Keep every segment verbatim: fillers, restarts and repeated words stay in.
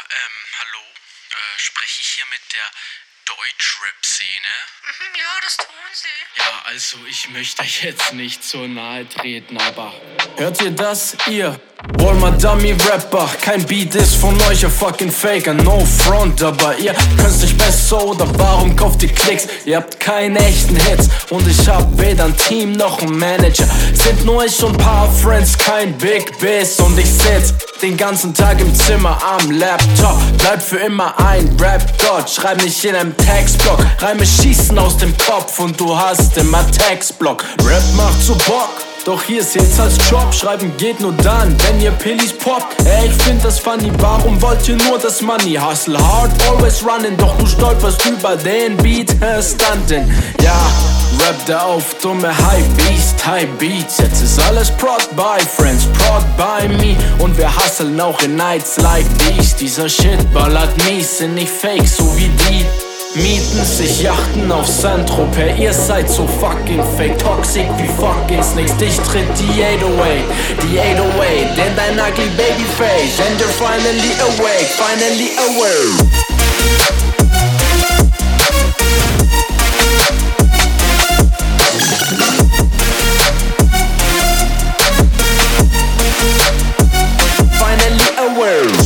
ähm, hallo? Äh, spreche ich hier mit der Deutschrap-Szene? Mhm, ja, das tun sie. Ja, also ich möchte euch jetzt nicht so nahe treten, aber... Hört ihr das, ihr? Walmer Dummy Rapper, kein Beat ist von euch, a fucking Faker, no front, aber ihr könnt's nicht besser oder warum kauft ihr Klicks? Ihr habt keine echten Hits und ich hab weder ein Team noch ein Manager. Sind nur ich und paar Friends, kein Big Biss und ich sitz den ganzen Tag im Zimmer am Laptop. Bleib für immer ein Rap-Gott, schreib nicht in einem Textblock. Reime schießen aus dem Kopf und du hast immer Textblock. Rap macht so Bock, doch hier ist jetzt als Job. Schreiben geht nur dann, wenn ihr Pillis poppt. Ey, ich find das funny, warum wollt ihr nur das Money? Hustle hard, always running, doch du stolperst über den Beat, Stuntin'. Ja, Rap der auf dumme High-Beast, High-Beats. Jetzt ist alles prod by friends, prod by me. Und wir hustlen auch in Nights like these. Dieser Shit ballert mies, sind nicht fake, so wie die. Mieten sich Yachten auf Saint-Tropez. Ihr seid so fucking fake, toxic wie fucking Snakes. Dich tritt die acht oh acht, die acht oh acht in dein ugly babyface. And you're finally awake, finally awake. Finally awake.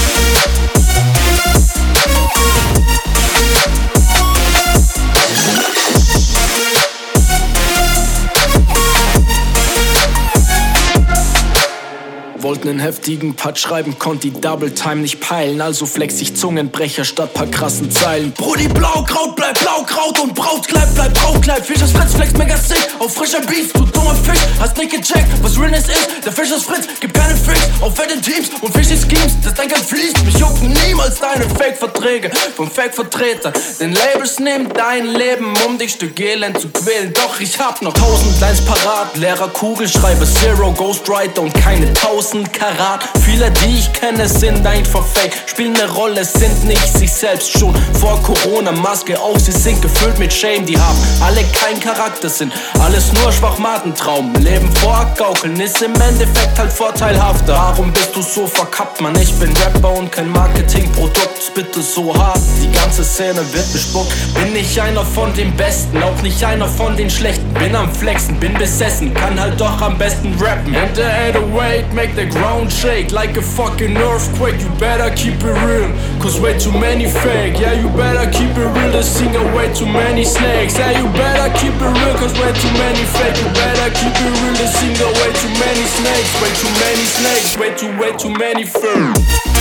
Wollten einen heftigen Part schreiben, konnt die Double Time nicht peilen. Also flex ich Zungenbrecher statt paar krassen Zeilen. Brudi, Blaukraut bleibt Blaukraut und Brautkleid bleibt Brautkleid. Fisch ist Fritz, flex mega sick auf frischer Beef. Du dummer Fisch, hast nicht gecheckt, was Realness ist. Der Fisch ist Fritz, gibt keine Fix auf fetten Teams und Fishy Schemes. Das dein Geld fließt, mich jucken niemals deine Fake-Verträge vom Fake-Vertreter. Denn Labels nehmen dein Leben, um dich Stück Elend zu quälen. Doch ich hab noch tausend Lines parat. Leerer Kugelschreiber, Zero, Ghostwriter und keine tausend Karat. Viele, die ich kenne, sind einfach fake, spielen eine Rolle, sind nicht sich selbst. Schon vor Corona, Maske auf, sie sind gefüllt mit Shame. Die haben alle keinen Charakter, sind alles nur Schwachmatentraum. Leben vorgaukeln ist im Endeffekt halt vorteilhafter. Warum bist du so verkappt, Mann? Ich bin Rapper und kein Marketingprodukt. Bitte so hart, die ganze Szene wird bespuckt. Bin nicht einer von den Besten, auch nicht einer von den Schlechten. Bin am Flexen, bin besessen, kann halt doch am besten rappen. And the acht oh acht make the ground shake like a fucking earthquake. You better keep it real, cause way too many fake. Yeah, you better keep it real, this singer way too many snakes. Yeah, you better keep it real, cause way too many fake. You better keep it real, this singer way too many snakes. Way too many snakes, way too, way too many fake.